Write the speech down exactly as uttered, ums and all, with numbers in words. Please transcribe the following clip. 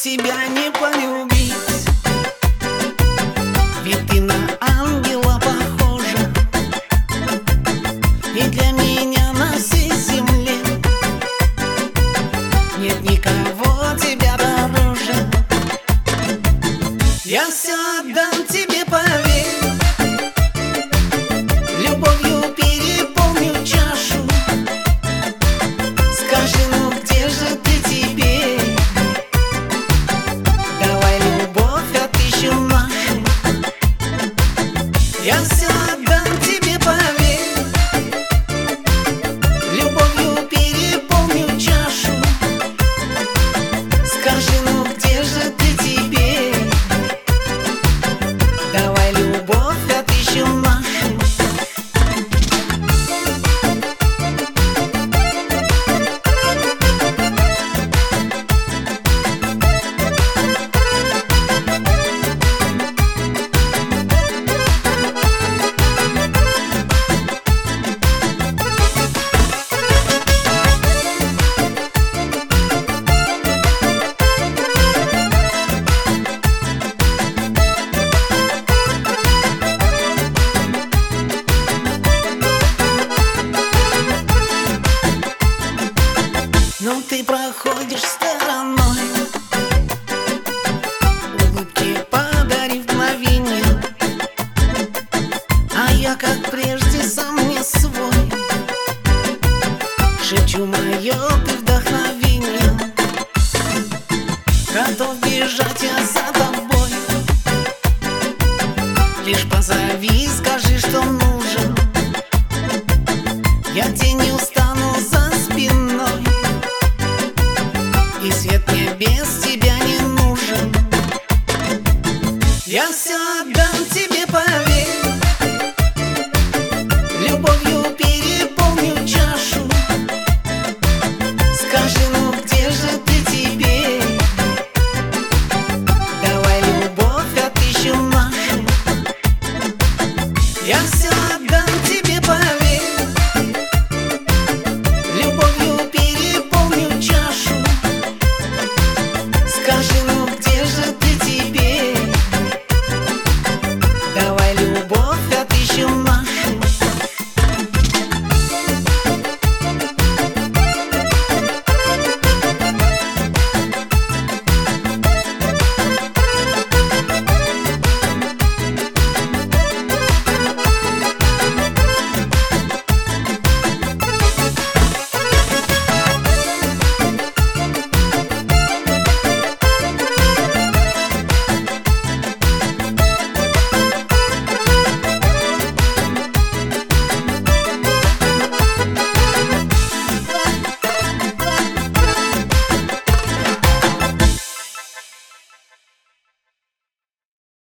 тебя не полюбить? Ведь ты на ангела похожа, и для меня на всей земле нет никого тебя дороже. Я все отдам тебе, поверь, любовью переполню чашу. Скажи, ну где же ты теперь? Давай любовь отыщем нашу. Я все отдам тебе, поверь, любовью переполню чашу. Скажи, ну где же ты теперь? Давай любовь отыщем нашу. Но ты проходишь стороной, улыбки подарив мгновенье, а я, как прежде, сам не свой. Шепчу мое ты вдохновение, готов бежать я за тобой. Лишь позови, скажи, что